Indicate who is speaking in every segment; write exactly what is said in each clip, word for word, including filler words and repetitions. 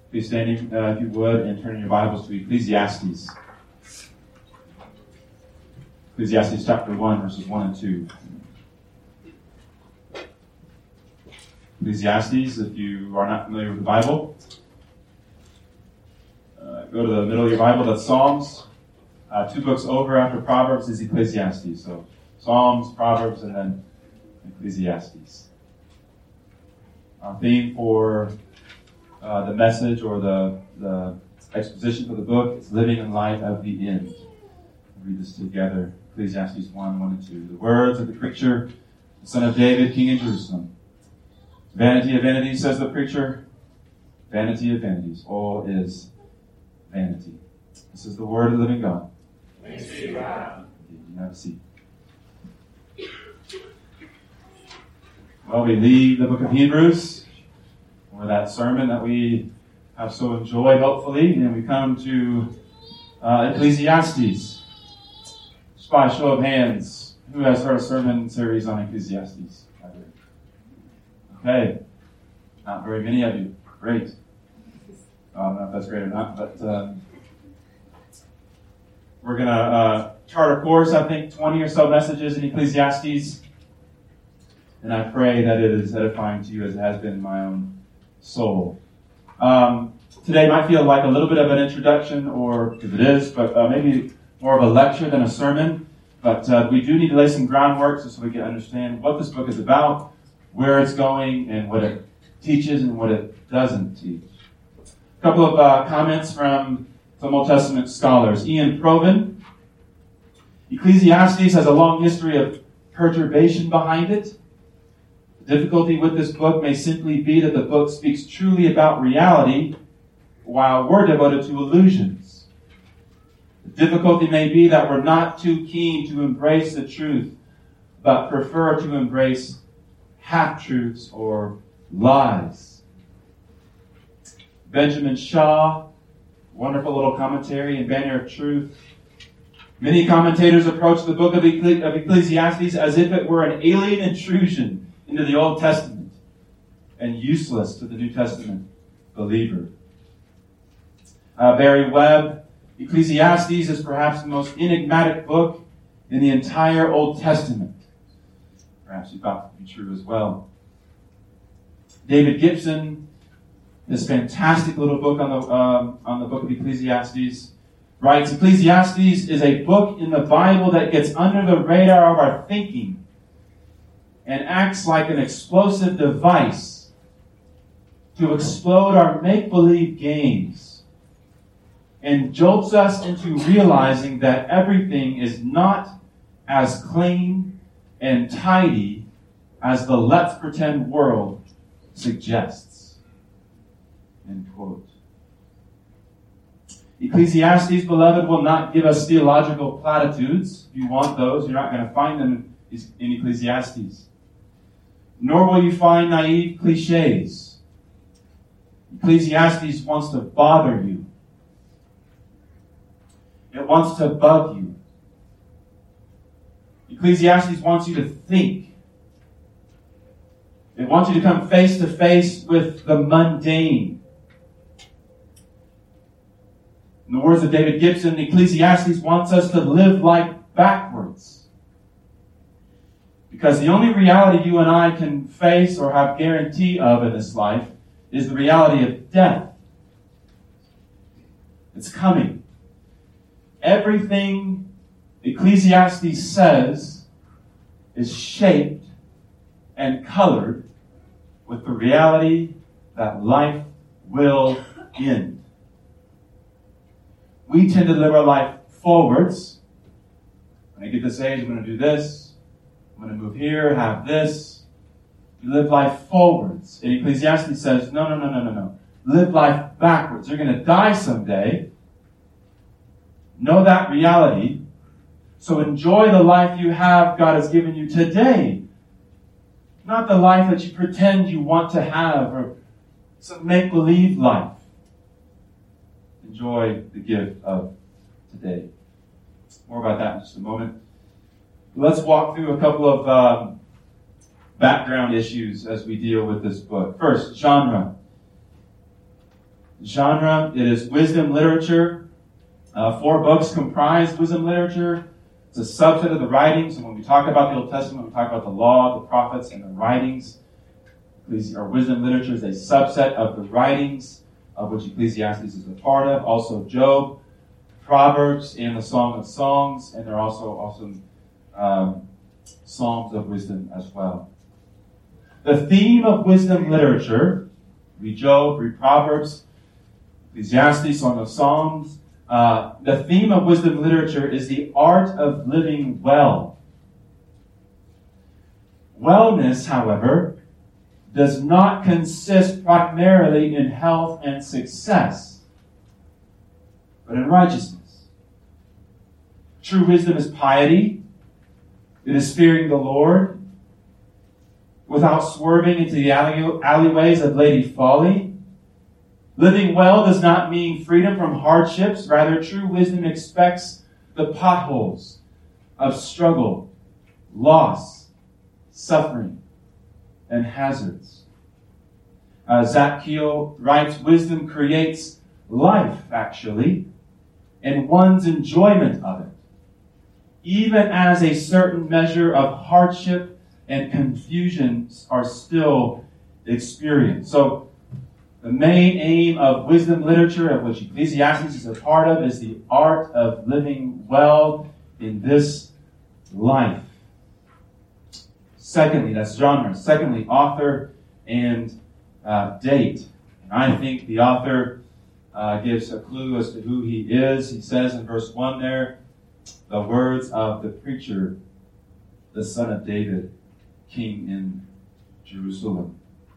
Speaker 1: Please stand, uh, if you would, and turn in your Bibles to Ecclesiastes. Ecclesiastes chapter one, verses one and two. Ecclesiastes, if you are not familiar with the Bible, uh, go to the middle of your Bible, that's Psalms. Uh, two books over after Proverbs is Ecclesiastes. So Psalms, Proverbs, and then Ecclesiastes. Our theme for uh, the message or the, the exposition for the book is living in light of the end. We'll read this together. Ecclesiastes one, one and two. The words of the preacher, the son of David, king in Jerusalem. Vanity of vanities, says the preacher. Vanity of vanities. All is vanity. This is the word of the living God.
Speaker 2: Thanks be to God.
Speaker 1: You have a seat. Well, we leave the book of Hebrews, or that sermon that we have so enjoyed, hopefully, and we come to uh, Ecclesiastes. Just by a show of hands, who has heard a sermon series on Ecclesiastes? Okay, not very many of you. Great. I don't know if that's great or not, but um, we're going to uh, chart a course, I think, twenty or so messages in Ecclesiastes. And I pray that it is edifying to you as it has been in my own soul. Um, today might feel like a little bit of an introduction, or if it is, but uh, maybe more of a lecture than a sermon. But uh, we do need to lay some groundwork so we can understand what this book is about, where it's going, and what it teaches and what it doesn't teach. A couple of uh, comments from some Old Testament scholars. Ian Provan. Ecclesiastes has a long history of perturbation behind it. The difficulty with this book may simply be that the book speaks truly about reality while we're devoted to illusions. The difficulty may be that we're not too keen to embrace the truth, but prefer to embrace half-truths or lies. Benjamin Shaw, wonderful little commentary in Banner of Truth. Many commentators approach the book of Ecclesiastes as if it were an alien intrusion into the Old Testament and useless to the New Testament believer. Uh, Barry Webb, Ecclesiastes is perhaps the most enigmatic book in the entire Old Testament. Perhaps you thought that to be true as well. David Gibson, this fantastic little book on the um, on the book of Ecclesiastes, writes, Ecclesiastes is a book in the Bible that gets under the radar of our thinking and acts like an explosive device to explode our make-believe games and jolts us into realizing that everything is not as clean and tidy as the let's pretend world suggests. End quote. Ecclesiastes, beloved, will not give us theological platitudes. If you want those, you're not going to find them in Ecclesiastes. Nor will you find naive cliches. Ecclesiastes wants to bother you. It wants to bug you. Ecclesiastes wants you to think. It wants you to come face to face with the mundane. In the words of David Gibson, Ecclesiastes wants us to live life backwards. Because the only reality you and I can face or have guarantee of in this life is the reality of death. It's coming. Everything Ecclesiastes says is shaped and colored with the reality that life will end. We tend to live our life forwards. When I get this age, I'm going to do this. I'm going to move here, have this. You live life forwards. And Ecclesiastes says, no, no, no, no, no, no. Live life backwards. You're going to die someday. Know that reality. So enjoy the life you have God has given you today. Not the life that you pretend you want to have or some make-believe life. Enjoy the gift of today. More about that in just a moment. Let's walk through a couple of um, background issues as we deal with this book. First, genre. genre. It is wisdom literature. Uh, four books comprise wisdom literature. It's a subset of the writings. And when we talk about the Old Testament, we talk about the law, the prophets, and the writings. Our wisdom literature is a subset of the writings, of which Ecclesiastes is a part of. Also Job, Proverbs, and the Song of Songs. And there are also awesome um, Psalms of wisdom as well. The theme of wisdom literature, read Job, read Proverbs, Ecclesiastes, Song of Songs. Uh, the theme of wisdom literature is the art of living well. Wellness, however, does not consist primarily in health and success, but in righteousness. True wisdom is piety. It is fearing the Lord without swerving into the alley- alleyways of lady folly. Living well does not mean freedom from hardships. Rather, true wisdom expects the potholes of struggle, loss, suffering, and hazards. Uh, Zach Keel writes, wisdom creates life, actually, and one's enjoyment of it, even as a certain measure of hardship and confusion are still experienced. So, the main aim of wisdom literature, of which Ecclesiastes is a part of, is the art of living well in this life. Secondly, that's genre. Secondly, author and uh, date. And I think the author uh, gives a clue as to who he is. He says in verse one there, the words of the preacher, the son of David, king in Jerusalem.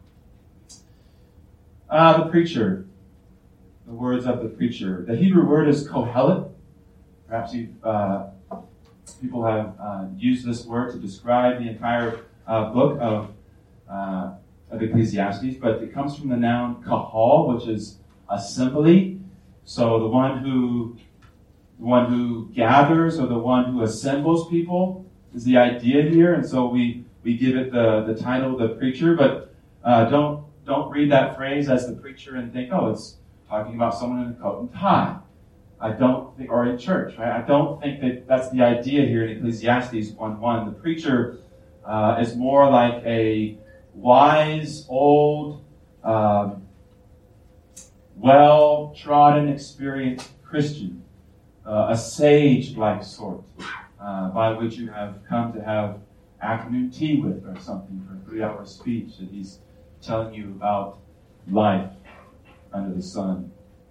Speaker 1: Uh, the preacher. The words of the preacher. The Hebrew word is kohelet. Perhaps you uh, people have uh, used this word to describe the entire uh, book of, uh, of Ecclesiastes, but it comes from the noun kahal, which is assembly. So the one who the one who gathers or the one who assembles people is the idea here, and so we, we give it the, the title, the preacher, but uh, don't Don't read that phrase as the preacher and think, oh, it's talking about someone in a coat and tie. I don't think, or in church, right? I don't think that that's the idea here in Ecclesiastes one one. The preacher uh, is more like a wise, old, um, well-trodden, experienced Christian, uh, a sage-like sort, uh, by which you have come to have afternoon tea with or something for a three-hour speech that he's telling you about life under the sun.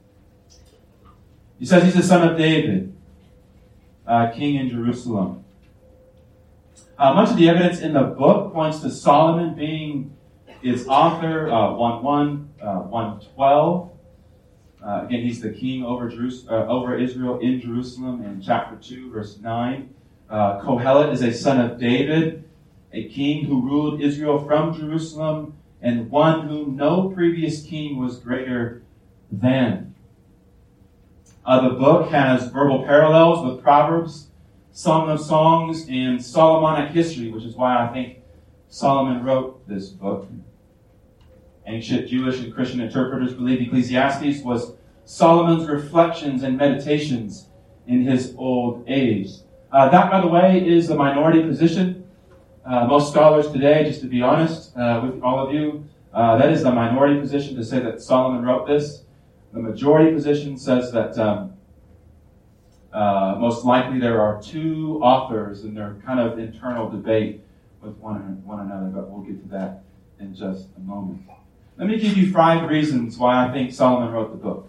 Speaker 1: He says he's the son of David, uh, king in Jerusalem. Uh, much of the evidence in the book points to Solomon being its author, uh, one one, uh, one twelve. Uh, again, he's the king over, Jerus- uh, over Israel in Jerusalem in chapter two, verse nine. Uh, Kohelet is a son of David, a king who ruled Israel from Jerusalem, and one whom no previous king was greater than. Uh, the book has verbal parallels with Proverbs, Song of Songs, and Solomonic history, which is why I think Solomon wrote this book. Ancient Jewish and Christian interpreters believe Ecclesiastes was Solomon's reflections and meditations in his old age. Uh, that, by the way, is the minority position. Uh, most scholars today, just to be honest uh, with all of you, uh, that is the minority position to say that Solomon wrote this. The majority position says that um, uh, most likely there are two authors and they're kind of internal debate with one, one another, but we'll get to that in just a moment. Let me give you five reasons why I think Solomon wrote the book.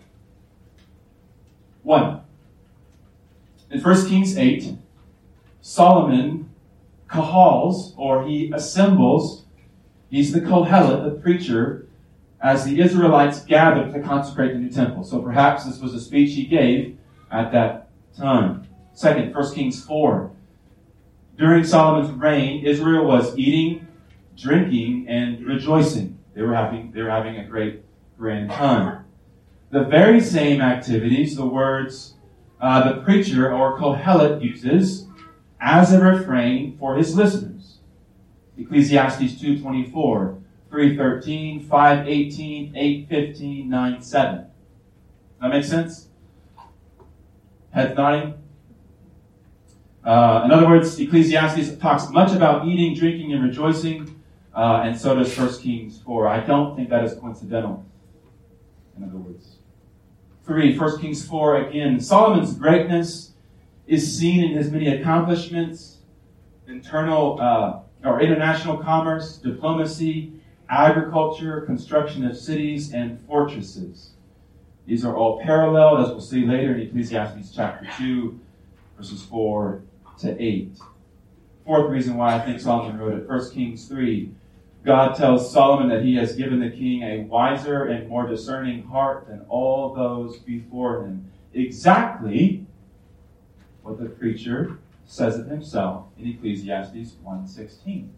Speaker 1: One, in First Kings eight, Solomon kahals, or he assembles, he's the kohelet, the preacher, as the Israelites gathered to consecrate the new temple. So perhaps this was a speech he gave at that time. Second, First Kings four. During Solomon's reign, Israel was eating, drinking, and rejoicing. They were having, they were having a great, grand time. The very same activities, the words uh, the preacher or kohelet uses as a refrain for his listeners. Ecclesiastes two twenty-four, three thirteen, five eighteen, eight fifteen, nine seven. That makes sense? Head nodding. Uh, in other words, Ecclesiastes talks much about eating, drinking, and rejoicing, uh, and so does First Kings four. I don't think that is coincidental, in other words. Three, First Kings four, again, Solomon's greatness is seen in his many accomplishments, internal uh, or international commerce, diplomacy, agriculture, construction of cities, and fortresses. These are all paralleled, as we'll see later in Ecclesiastes chapter two, verses four to eight. Fourth reason why I think Solomon wrote it, First Kings three. God tells Solomon that he has given the king a wiser and more discerning heart than all those before him. Exactly what the preacher says of himself in Ecclesiastes one sixteen.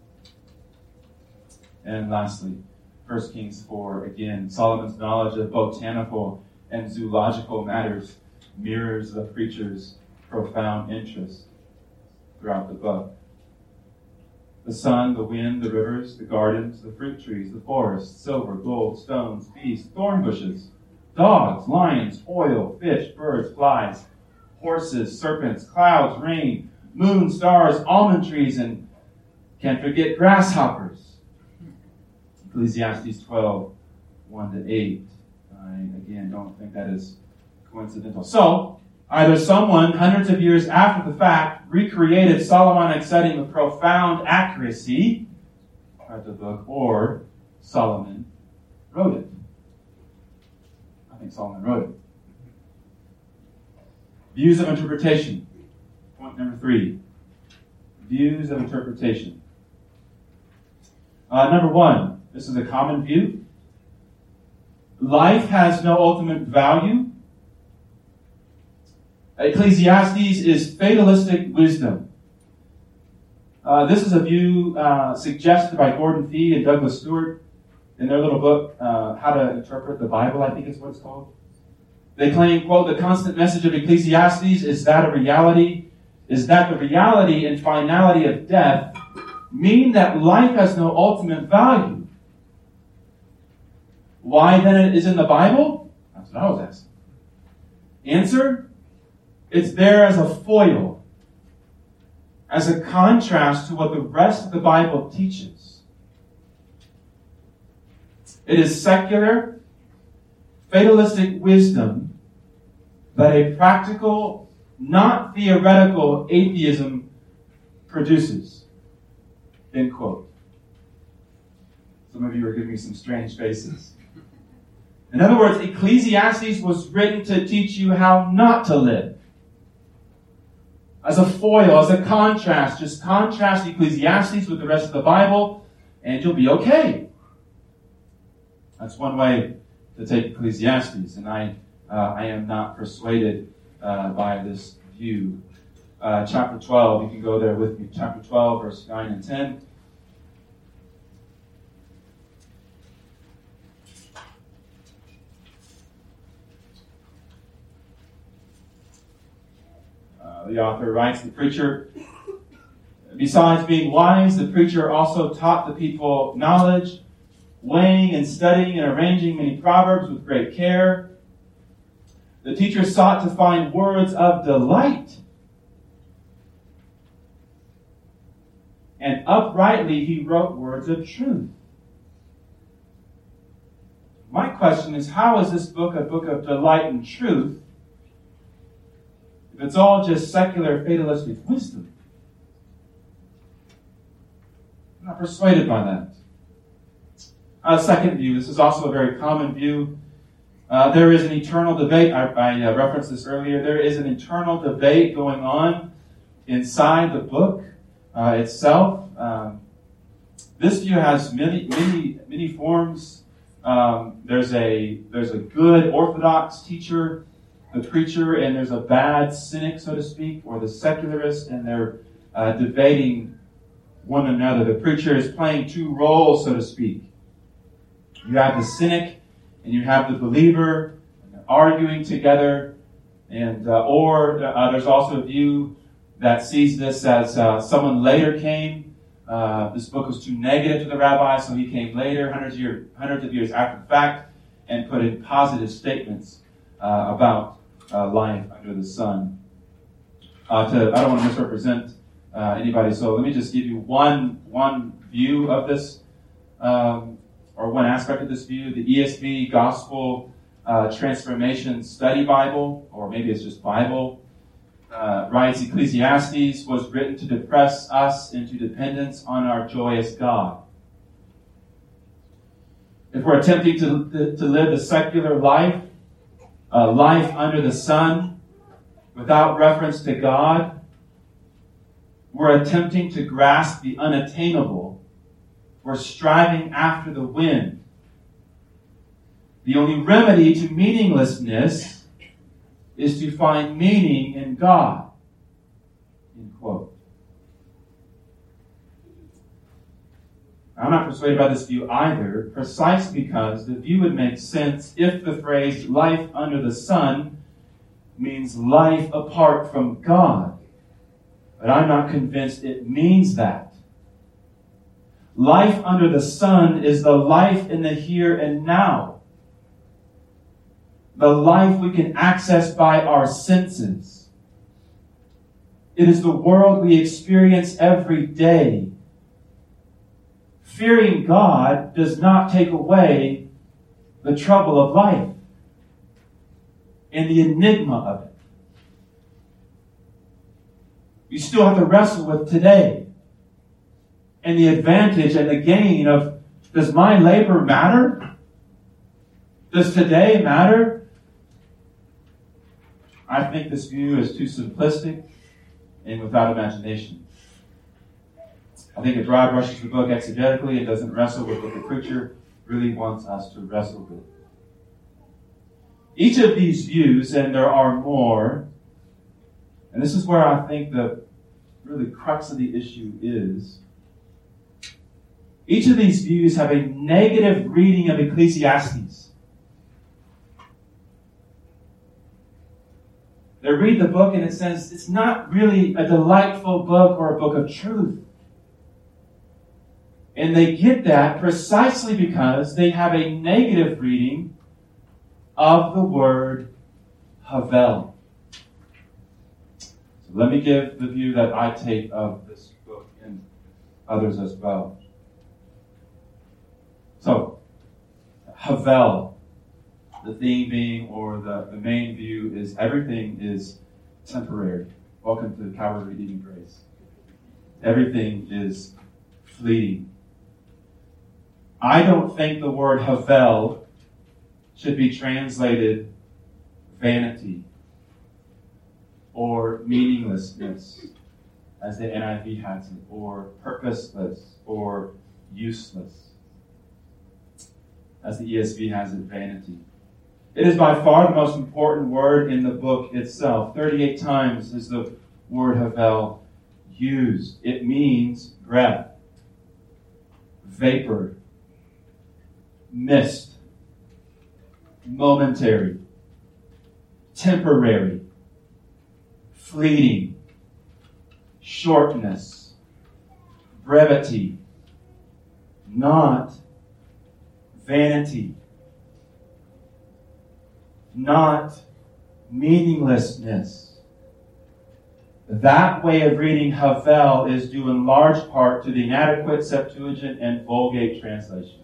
Speaker 1: And lastly, First Kings four, again, Solomon's knowledge of botanical and zoological matters mirrors the preacher's profound interest throughout the book. The sun, the wind, the rivers, the gardens, the fruit trees, the forests, silver, gold, stones, beasts, thorn bushes, dogs, lions, oil, fish, birds, flies, horses, serpents, clouds, rain, moon, stars, almond trees, and can't forget grasshoppers. Ecclesiastes twelve, one to eight. I, again, don't think that is coincidental. So, either someone, hundreds of years after the fact, recreated Solomonic setting with profound accuracy, read the book, or Solomon wrote it. I think Solomon wrote it. Views of interpretation. Point number three. Views of interpretation. Uh, number one, this is a common view. Life has no ultimate value. Ecclesiastes is fatalistic wisdom. Uh, this is a view uh, suggested by Gordon Fee and Douglas Stewart in their little book, uh, How to Interpret the Bible, I think is what it's called. They claim, quote, the constant message of Ecclesiastes is that a reality, is that the reality and finality of death mean that life has no ultimate value. Why then it is in the Bible? That's what I was asking. Answer? It's there as a foil, as a contrast to what the rest of the Bible teaches. It is secular, fatalistic wisdom that a practical, not theoretical atheism produces. End quote. Some of you are giving me some strange faces. In other words, Ecclesiastes was written to teach you how not to live. As a foil, as a contrast, just contrast Ecclesiastes with the rest of the Bible, and you'll be okay. That's one way to take Ecclesiastes, and I uh, I am not persuaded uh, by this view. Uh, chapter twelve, you can go there with me. Chapter twelve, verse nine and ten. Uh, the author writes, the preacher, besides being wise, the preacher also taught the people knowledge, weighing and studying and arranging many proverbs with great care. The teacher sought to find words of delight. And uprightly he wrote words of truth. My question is, how is this book a book of delight and truth if it's all just secular fatalistic wisdom? I'm not persuaded by that. Uh, second view, this is also a very common view. Uh, there is an eternal debate. I, I uh, referenced this earlier. There is an internal debate going on inside the book uh, itself. Um, this view has many, many, many forms. Um, there's a there's a good orthodox teacher, the preacher, and there's a bad cynic, so to speak, or the secularist, and they're uh, debating one another. The preacher is playing two roles, so to speak. You have the cynic and you have the believer, and they're arguing together. And uh, or uh, there's also a view that sees this as uh, someone later came. Uh, this book was too negative to the rabbi, so he came later, hundreds of, year, hundreds of years after the fact, and put in positive statements uh, uh, about uh, life under the sun. Uh, to, I don't want to misrepresent uh, anybody, so let me just give you one one view of this, um, or one aspect of this view. The E S V Gospel uh, Transformation Study Bible, or maybe it's just Bible, uh, writes Ecclesiastes was written to depress us into dependence on our joyous God. If we're attempting to, to live the secular life, uh, life under the sun, without reference to God, we're attempting to grasp the unattainable. We're striving after the wind. The only remedy to meaninglessness is to find meaning in God. End quote. I'm not persuaded by this view either, precisely because the view would make sense if the phrase life under the sun means life apart from God. But I'm not convinced it means that. Life under the sun is the life in the here and now. The life we can access by our senses. It is the world we experience every day. Fearing God does not take away the trouble of life and the enigma of it. You still have to wrestle with today and the advantage and the gain of, does my labor matter? Does today matter? I think this view is too simplistic and without imagination. I think it dry brushes the book exegetically and doesn't wrestle with what the preacher really wants us to wrestle with. Each of these views, and there are more, and this is where I think the really crux of the issue is, each of these views have a negative reading of Ecclesiastes. They read the book and it says it's not really a delightful book or a book of truth. And they get that precisely because they have a negative reading of the word Havel. So let me give the view that I take of this book and others as well. So, Havel, the theme being, or the, the main view is everything is temporary. Welcome to Calvary Redeeming Grace. Everything is fleeting. I don't think the word Havel should be translated vanity or meaninglessness, as the N I V has it, or purposeless or useless, as the E S V has it, vanity. It is by far the most important word in the book itself. thirty-eight times is the word Havel used. It means breath, vapor, mist, momentary, temporary, fleeting, shortness, brevity, not vanity, not meaninglessness. That way of reading Havel is due in large part to the inadequate Septuagint and Vulgate translations.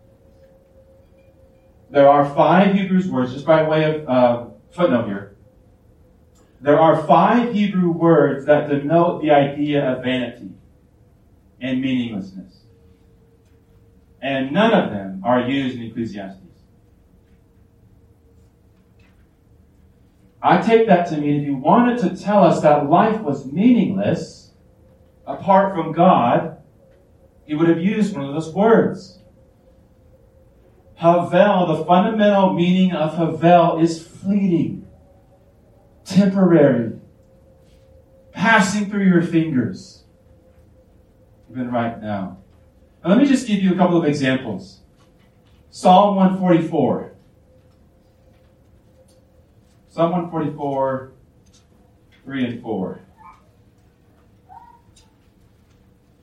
Speaker 1: There are five Hebrew words, just by way of uh, footnote here. There are five Hebrew words that denote the idea of vanity and meaninglessness. And none of them are used in Ecclesiastes. I take that to mean if you wanted to tell us that life was meaningless apart from God, he would have used one of those words. Havel, the fundamental meaning of Havel is fleeting, temporary, passing through your fingers, even right now. Now let me just give you a couple of examples. Psalm one forty-four. Psalm one forty-four, three and four.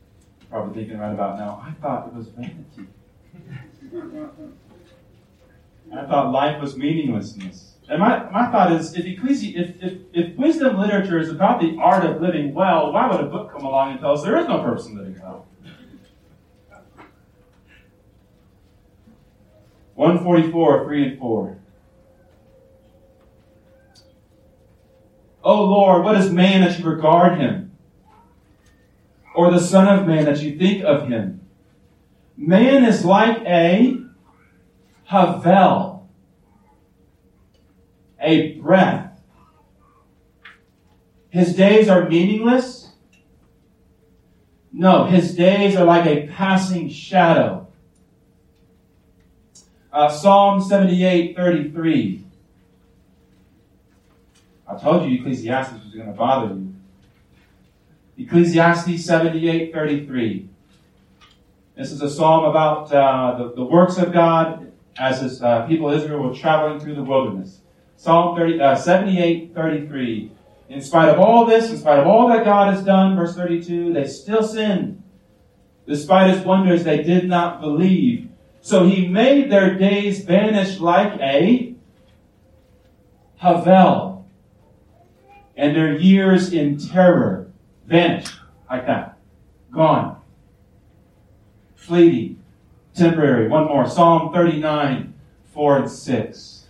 Speaker 1: Probably thinking right about now, I thought it was vanity. I thought life was meaninglessness. And my, my thought is, if, Ecclesi- if, if, if wisdom literature is about the art of living well, why would a book come along and tell us there is no purpose in living well? one forty-four, three and four. O Lord, what is man that you regard him? Or the son of man that you think of him? Man is like a havel, a breath. His days are meaningless? No, his days are like a passing shadow. Uh, Psalm seventy-eight, thirty-three. I told you Ecclesiastes was going to bother you. Ecclesiastes seventy-eight, thirty-three. This is a psalm about uh, the, the works of God as his uh, people of Israel were traveling through the wilderness. Psalm thirty, uh, seventy-eight, thirty-three. In spite of all this, in spite of all that God has done, verse thirty-two, they still sinned. Despite his wonders, they did not believe. So he made their days vanish like a havel, and their years in terror vanish like that. Gone. Fleeting. Temporary. One more. Psalm thirty-nine, four and six.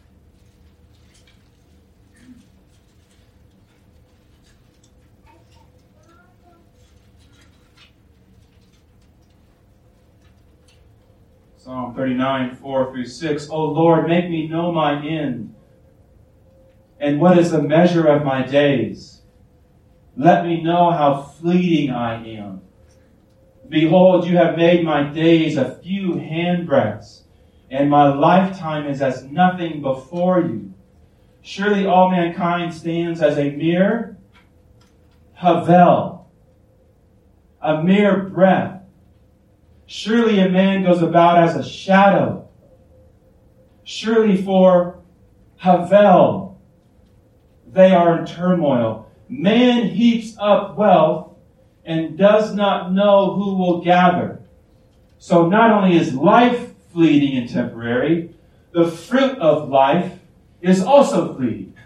Speaker 1: Psalm thirty-nine, four through six. O Lord, make me know my end, and what is the measure of my days? Let me know how fleeting I am. Behold, you have made my days a few handbreadths, and my lifetime is as nothing before you. Surely all mankind stands as a mere havel, a mere breath. Surely a man goes about as a shadow. Surely for havel, they are in turmoil. Man heaps up wealth and does not know who will gather. So not only is life fleeting and temporary, the fruit of life is also fleeting.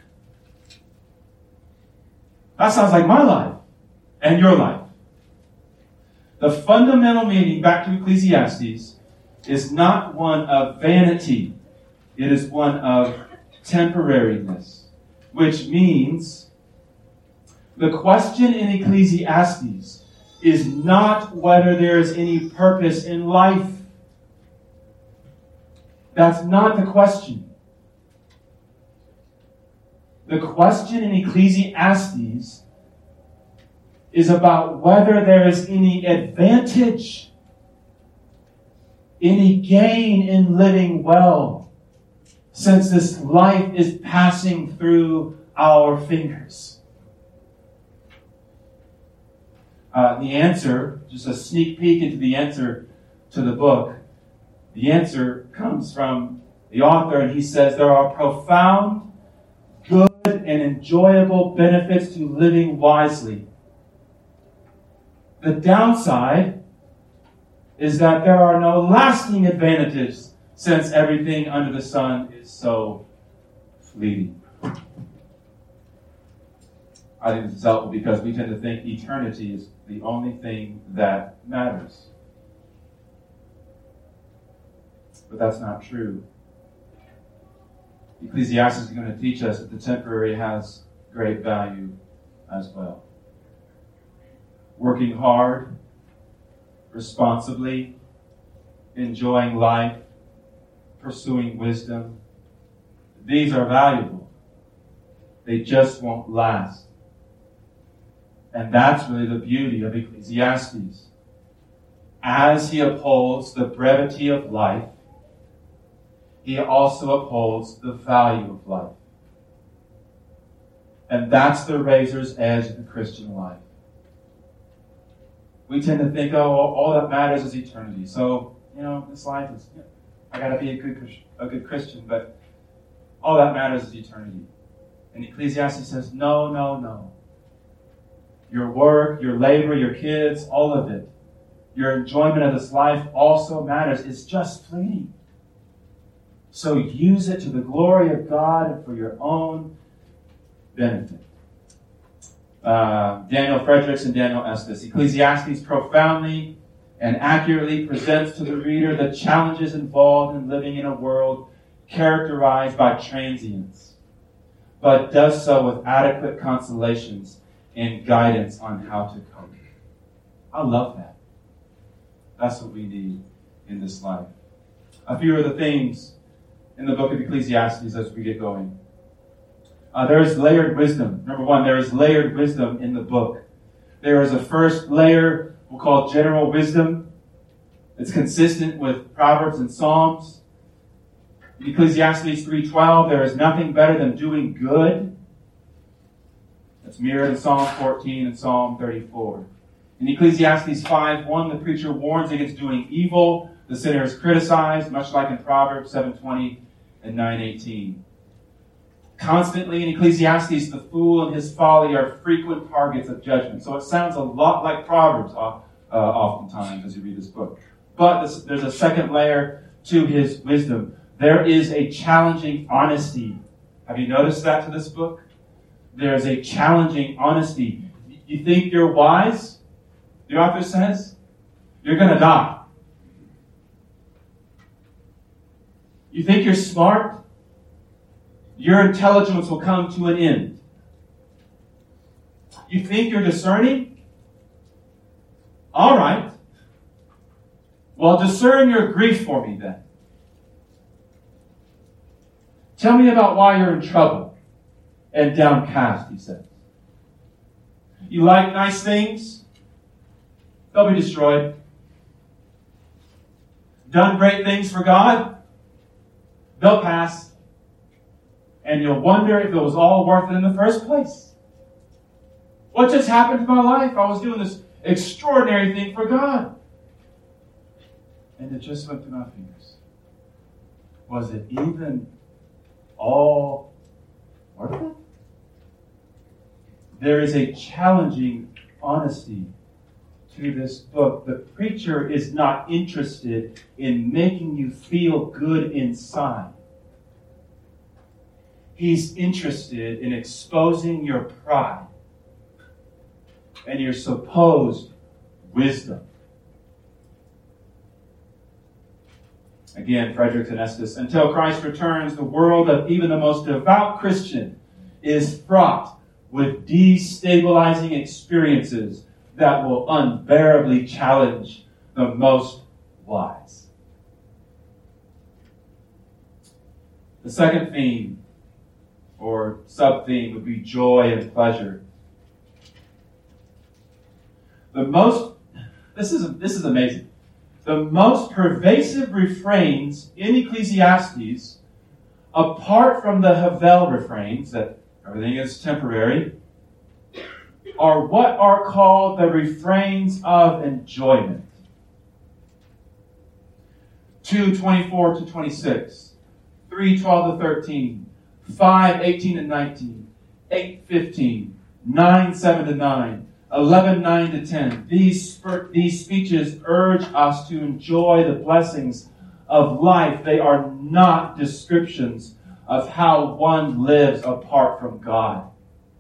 Speaker 1: That sounds like my life and your life. The fundamental meaning, back to Ecclesiastes, is not one of vanity. It is one of temporariness, which means the question in Ecclesiastes is not whether there is any purpose in life. That's not the question. The question in Ecclesiastes is about whether there is any advantage, any gain in living well, since this life is passing through our fingers. Uh, the answer, just a sneak peek into the answer to the book, the answer comes from the author, and he says there are profound, good, and enjoyable benefits to living wisely. The downside is that there are no lasting advantages, since everything under the sun is so fleeting. I think this is helpful because we tend to think eternity is the only thing that matters. But that's not true. Ecclesiastes is going to teach us that the temporary has great value as well. Working hard, responsibly, enjoying life, pursuing wisdom. These are valuable. They just won't last. And that's really the beauty of Ecclesiastes. As he upholds the brevity of life, he also upholds the value of life. And that's the razor's edge of the Christian life. We tend to think, oh, all that matters is eternity. So, you know, this life is, you know, I got to be a good, a good Christian, but all that matters is eternity. And Ecclesiastes says, no, no, no. Your work, your labor, your kids, all of it, your enjoyment of this life also matters. It's just fleeting. So use it to the glory of God and for your own benefit. Uh, Daniel Fredericks and Daniel Estes. Ecclesiastes profoundly and accurately presents to the reader the challenges involved in living in a world characterized by transience, but does so with adequate consolations and guidance on how to cope. I love that. That's what we need in this life. A few of the themes in the book of Ecclesiastes as we get going. Uh, there is layered wisdom. Number one, there is layered wisdom in the book. There is a first layer we'll call general wisdom. It's consistent with Proverbs and Psalms. In Ecclesiastes three twelve, there is nothing better than doing good. That's mirrored in Psalm fourteen and Psalm thirty-four. In Ecclesiastes five one, the preacher warns against doing evil. The sinner is criticized, much like in Proverbs seven twenty and nine eighteen. Constantly in Ecclesiastes, the fool and his folly are frequent targets of judgment. So it sounds a lot like Proverbs uh, oftentimes as you read this book. But this, there's a second layer to his wisdom. There is a challenging honesty. Have you noticed that to this book? There's a challenging honesty. You think you're wise? The author says, you're going to die. You think you're smart? Your intelligence will come to an end. You think you're discerning? All right. Well, discern your grief for me then. Tell me about why you're in trouble and downcast, he says. You like nice things? They'll be destroyed. Done great things for God? They'll pass. And you'll wonder if it was all worth it in the first place. What just happened to my life? I was doing this extraordinary thing for God. And it just went through my fingers. Was it even all worth it? There is a challenging honesty to this book. The preacher is not interested in making you feel good inside. He's interested in exposing your pride and your supposed wisdom. Again, Fredericks and Estes. Until Christ returns, the world of even the most devout Christian is fraught with destabilizing experiences that will unbearably challenge the most wise. The second theme or sub-theme would be joy and pleasure. The most, this is, this is amazing. The most pervasive refrains in Ecclesiastes, apart from the Havel refrains, that everything is temporary, are what are called the refrains of enjoyment. two twenty-four to twenty-six, three twelve to thirteen, five eighteen to nineteen, eight fifteen, nine seven to nine, eleven nine to ten. These, these speeches urge us to enjoy the blessings of life. They are not descriptions of how one lives apart from God.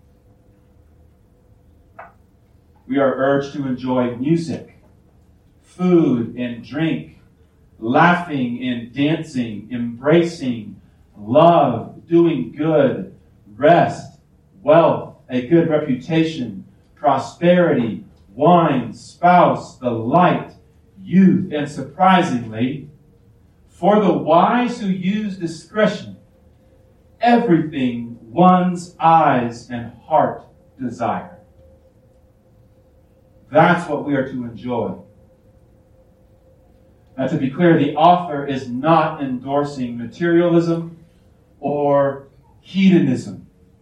Speaker 1: We are urged to enjoy music, food and drink, laughing and dancing, embracing, love, doing good, rest, wealth, a good reputation, prosperity, wine, spouse, the light, youth, and surprisingly, for the wise who use discretion, everything one's eyes and heart desire. That's what we are to enjoy. Now, to be clear, the author is not endorsing materialism or hedonism.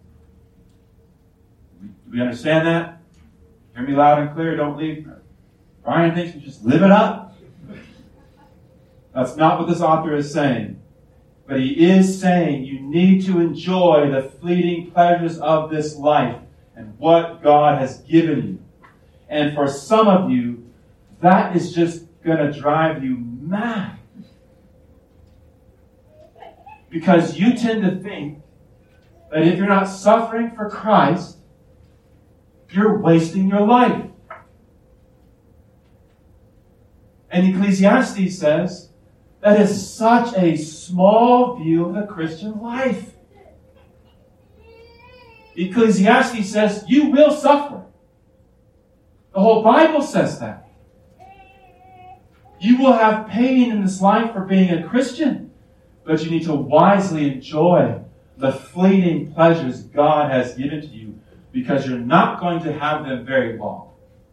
Speaker 1: Do we understand that? Hear me loud and clear. Don't leave. Brian thinks we just live it up. That's not what this author is saying. But he is saying you need to enjoy the fleeting pleasures of this life and what God has given you. And for some of you, that is just going to drive you mad. Because you tend to think that if you're not suffering for Christ, you're wasting your life. And Ecclesiastes says that is such a small view of the Christian life. Ecclesiastes says you will suffer. The whole Bible says that. You will have pain in this life for being a Christian, but you need to wisely enjoy the fleeting pleasures God has given to you, because you're not going to have them very long.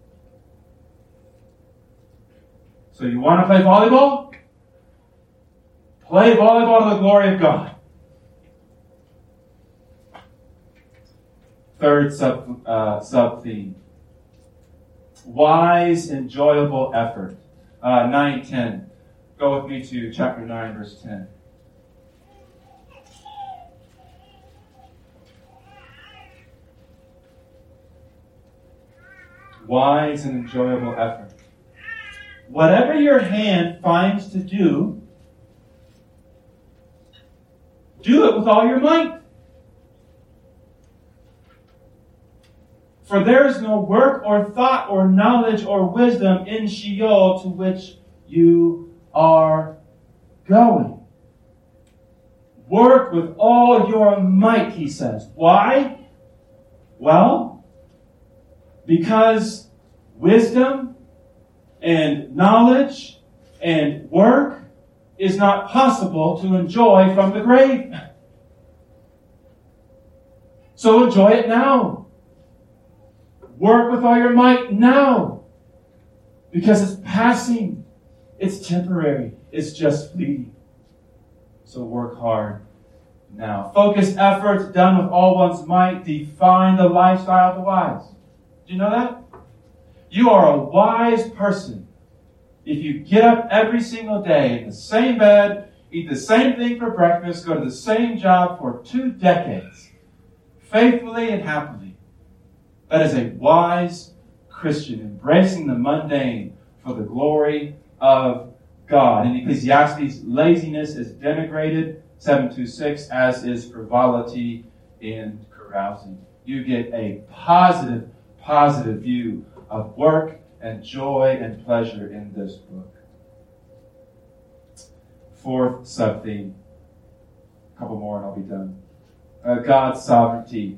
Speaker 1: So you want to play volleyball? Play volleyball to the glory of God. Third sub, uh, sub-theme. Wise, enjoyable effort. Uh, nine ten. Go with me to chapter nine, verse ten. Wise and enjoyable effort. Whatever your hand finds to do, do it with all your might. For there is no work or thought or knowledge or wisdom in Sheol to which you are going. Work with all your might, he says. Why? Well, because wisdom and knowledge and work is not possible to enjoy from the grave. So enjoy it now. Work with all your might now. Because it's passing. It's temporary. It's just fleeting. So work hard now. Focused efforts done with all one's might define the lifestyle of the wise. Do you know that? You are a wise person if you get up every single day in the same bed, eat the same thing for breakfast, go to the same job for two decades, faithfully and happily. That is a wise Christian, embracing the mundane for the glory of God. In Ecclesiastes, laziness is denigrated, seven twenty-six, as is frivolity in carousing. You get a positive, positive view of work and joy and pleasure in this book. Fourth sub-theme. A couple more and I'll be done. Uh, God's sovereignty.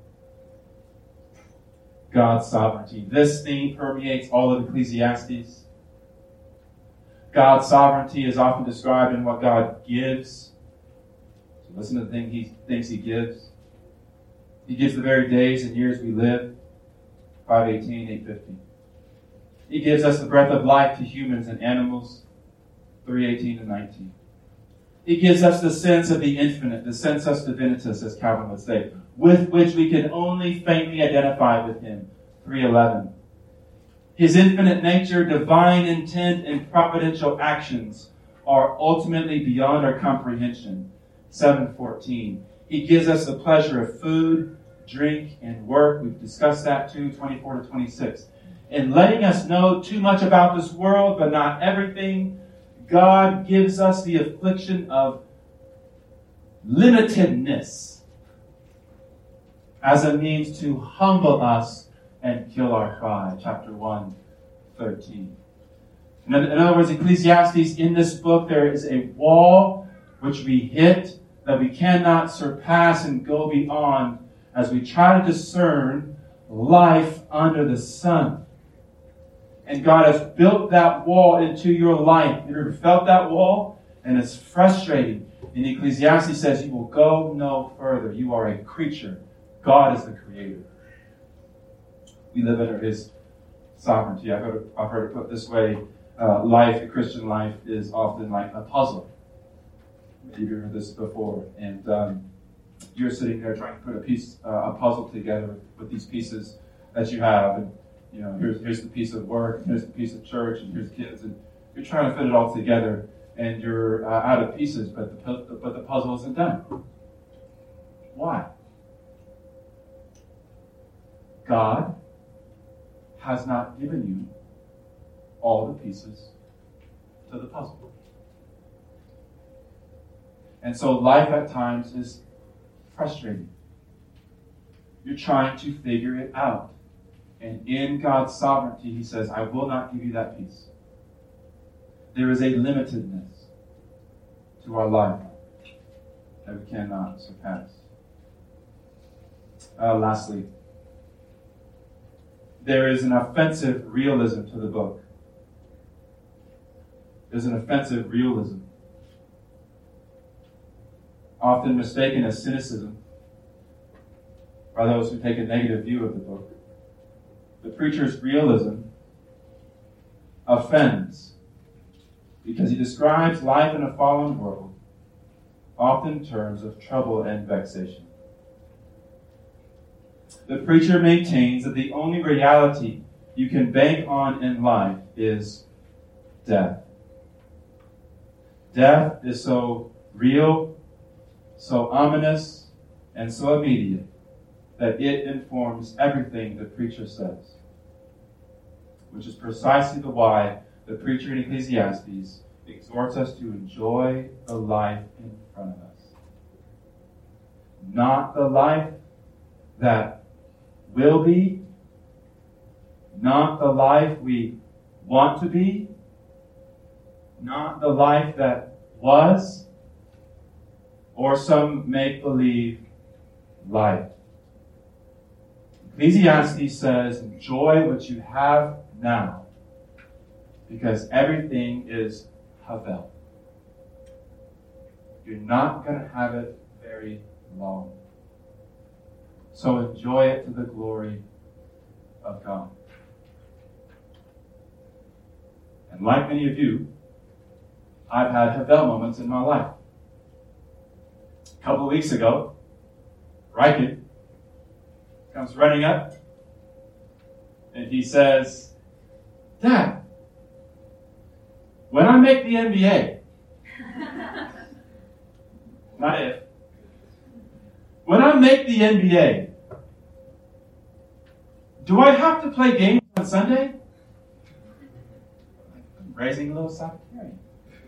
Speaker 1: God's sovereignty. This theme permeates all of Ecclesiastes. God's sovereignty is often described in what God gives. So listen to the thing he, things He gives. He gives the very days and years we live. five eighteen, eight fifty. He gives us the breath of life to humans and animals. three eighteen and nineteen. He gives us the sense of the infinite, the sensus divinitas, as Calvin would say, with which we can only faintly identify with Him. three eleven. His infinite nature, divine intent, and providential actions are ultimately beyond our comprehension. seven fourteen. He gives us the pleasure of food, drink, and work. We've discussed that too, twenty-four to twenty-six. And letting us know too much about this world, but not everything, God gives us the affliction of limitedness as a means to humble us and kill our pride. Chapter one, thirteen. In other words, Ecclesiastes, in this book, there is a wall which we hit that we cannot surpass and go beyond as we try to discern life under the sun. And God has built that wall into your life. You ever felt that wall? And it's frustrating. And Ecclesiastes says you will go no further. You are a creature. God is the creator. We live under His sovereignty. I've heard it, I've heard it put this way. Uh, life, the Christian life, is often like a puzzle. Maybe you've heard this before. And um, you're sitting there trying to put a piece, uh, a puzzle together with these pieces that you have. And you know, here's here's the piece of work, and here's the piece of church, and here's kids, and you're trying to fit it all together, and you're uh, out of pieces, but the but the puzzle isn't done. Why? God has not given you all the pieces to the puzzle. And so life at times is frustrating. You're trying to figure it out. And in God's sovereignty, he says, I will not give you that peace. There is a limitedness to our life that we cannot surpass. Uh, lastly, there is an offensive realism to the book. There's an offensive realism, often mistaken as cynicism by those who take a negative view of the book. The preacher's realism offends because he describes life in a fallen world often in terms of trouble and vexation. The preacher maintains that the only reality you can bank on in life is death. Death is so real, so ominous, and so immediate that it informs everything the preacher says, which is precisely the why the preacher in Ecclesiastes exhorts us to enjoy the life in front of us. Not the life that will be, not the life we want to be, not the life that was, or some make-believe life. Ecclesiastes says, enjoy what you have now, because everything is havel. You're not going to have it very long. So enjoy it to the glory of God. And like many of you, I've had havel moments in my life. A couple of weeks ago, Riken comes running up and he says, Dad, when I make the N B A, not if, when I make the N B A, do I have to play games on Sunday? I'm raising a little South Carolina.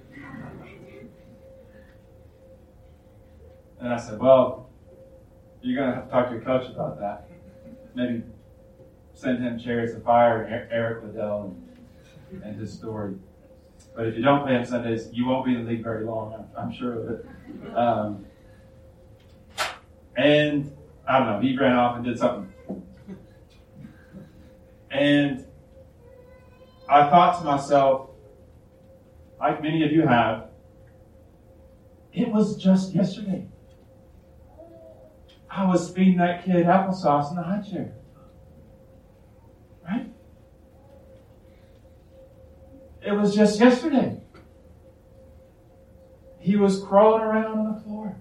Speaker 1: And I said, well, you're going to have to talk to your coach about that. Maybe send him Chariots of Fire and Eric Liddell and, and his story. But if you don't play on Sundays, you won't be in the league very long, I'm, I'm sure of it. Um, and I don't know, he ran off and did something. And I thought to myself, like many of you have, it was just yesterday. I was feeding that kid applesauce in the high chair. Right? It was just yesterday. He was crawling around on the floor.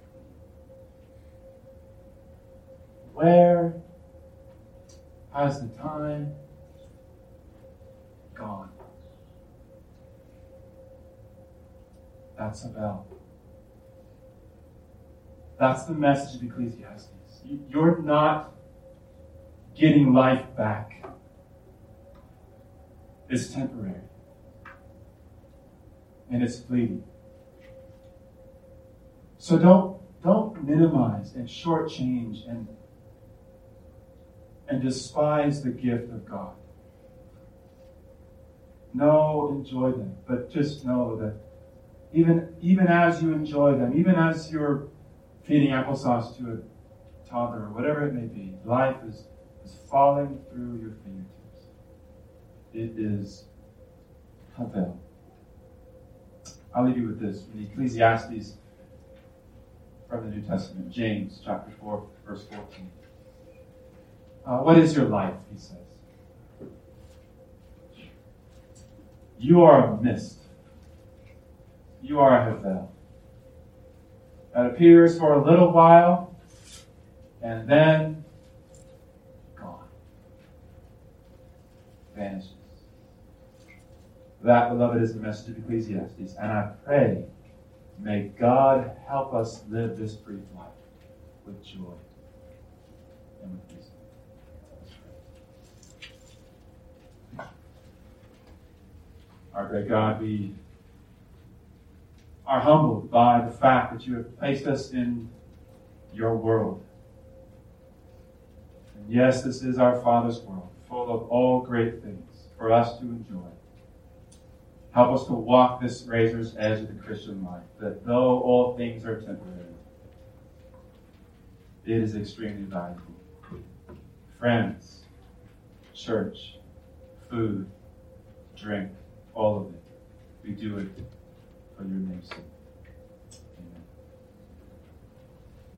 Speaker 1: Where has the time gone? That's a bell. That's the message of Ecclesiastes. You're not getting life back. It's temporary. And it's fleeting. So don't, don't minimize and shortchange and, and despise the gift of God. No, enjoy them. But just know that even, even as you enjoy them, even as you're feeding applesauce to a toddler or whatever it may be, life is, is falling through your fingertips. It is havel. I'll leave you with this. In Ecclesiastes from the New Testament, James chapter four, verse fourteen. Uh, what is your life, he says. You are a mist. You are a havel that appears for a little while and then gone. Vanishes. That, beloved, is the message of Ecclesiastes. And I pray, may God help us live this brief life with joy and with peace. Our great God, we are humbled by the fact that you have placed us in your world. And yes, this is our Father's world, full of all great things for us to enjoy. Help us to walk this razor's edge of the Christian life, that though all things are temporary, it is extremely valuable. Friends, church, food, drink, all of it. We do it for your name's sake.